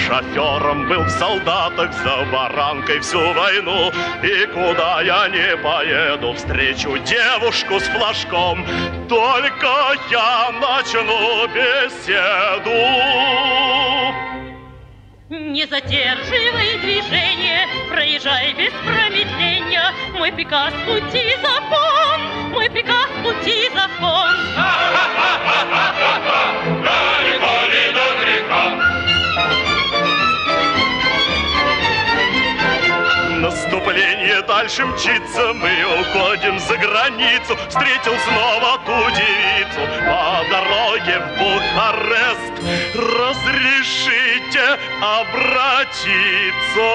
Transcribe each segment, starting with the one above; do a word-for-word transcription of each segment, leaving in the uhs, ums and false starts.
шофером был в солдатах за баранкой всю войну. И куда я не поеду, встречу девушку с флажком, только я начну беседу. Не задерживай движение, проезжай без промедления. Мой приказ пути закон, мой приказ пути закон. Далеко ли до греха? Наступление дальше мчится, мы уходим за границу. Встретил снова ту девицу по дороге в Бухарест. Разрешите обратиться?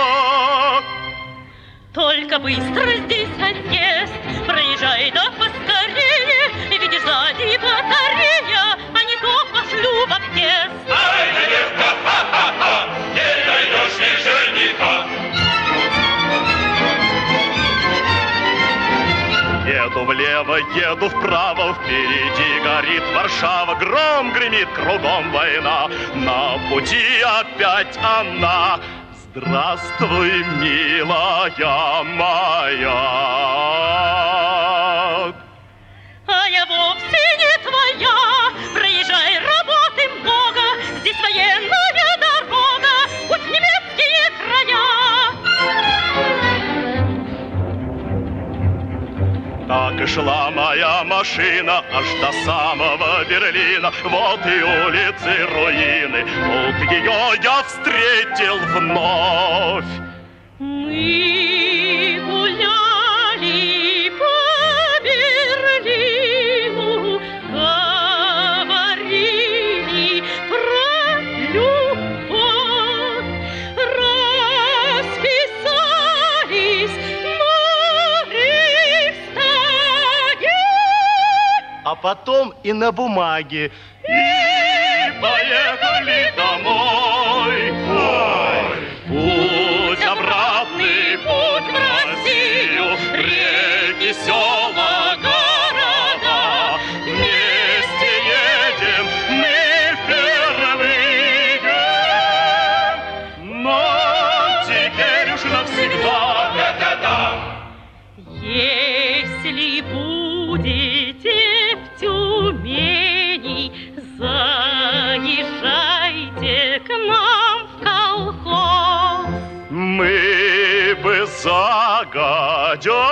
Только быстро здесь отъезд, проезжай да поскорее. Видишь, сзади батарея, а не то пошлю в объезд. Ай, девка, ха-ха-ха, не найдешь ни жениха. Еду влево, еду вправо, впереди горит Варшава. Гром гремит, кругом война, на пути опять она. Здравствуй, милая моя. А я вовсе не твоя, проезжай, работы много. Здесь военная дорога, путь в немецкие края. Так и шла моя машина аж до самого Берлина. Вот и улицы руины, тут ее я встретил вновь. Мы гуляли по Берлину, говорили про любовь, расписались на Рейхстаге. А потом и на бумаге. И поехали домой. Ой, путь обратный, путь в Россию, реки, села, города. Вместе едем мы впервые, но теперь уж навсегда. Если будете в Тюмени, заезжайте к нам в колхоз. Мы бы загодя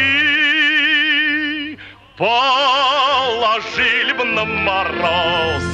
пельмени положили бы на мороз.